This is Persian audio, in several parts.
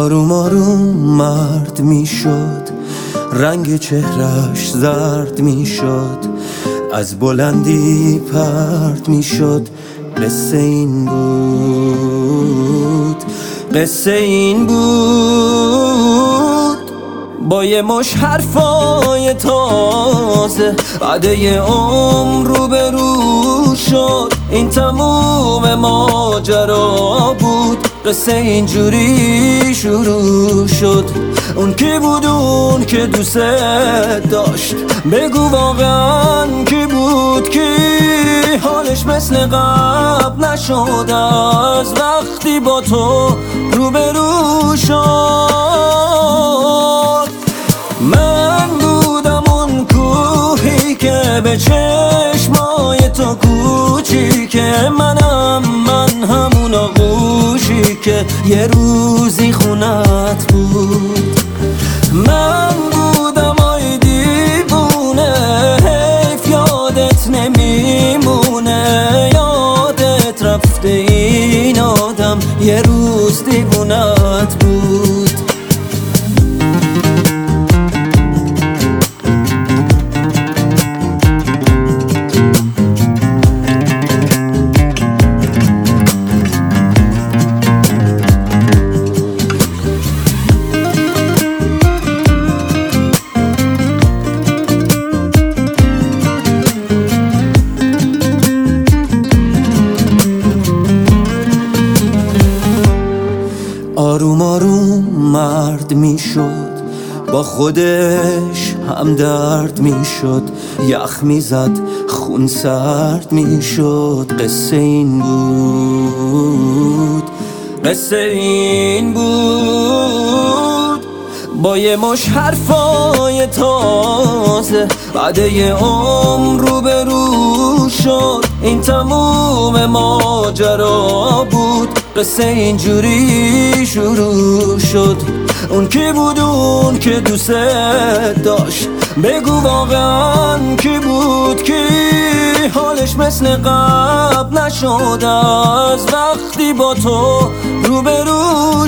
آروم آروم مرد میشد، رنگ چهرش زرد میشد، از بلندی پرد میشد. قصه این بود، قصه این بود. با یه مش حرفای تازه عده عمر رو به رو شد. این تموم ماجرا بود، قصه اینجوری شروع شد. اون کی بود اون که دوست داشت؟ بگو واقعا کی بود؟ کی حالش مثل قبل نشد از وقتی با تو روبرو شد؟ من بودم اون کوهی که به چشمای تو کوچیکه، من همون آغوشی که یه روزی خونت بود. من بودم آی دیوونه، حیف یادت نمیمونه، یادت رفته این آدم یه روز دیوونت بود. آروم آروم مرد میشد، با خودش هم درد میشد، یخ میزد خون سرد میشد. قصه این بود، قصه این بود. با یه مش حرفای تازه بعده عمر رو به رو شد. این تموم ماجرا بود، قصه اینجوری شروع شد. اون کی بود اون که دوست داشت؟ بگو واقعا کی بود؟ کی حالش مثل قبل نشد از وقتی با تو روبرو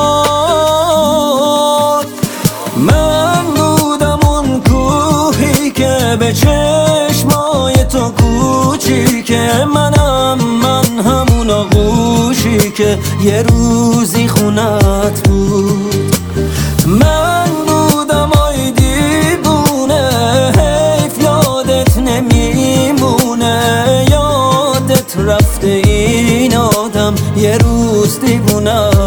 شد؟ من بودم اون کوهی که به چشمای تو کوچیکه، من همون آغوشی که یه روزی خونت بود. من بودم آی دیوونه، حیف یادت نمیمونه، یادت رفته این آدم یه روز دیوونه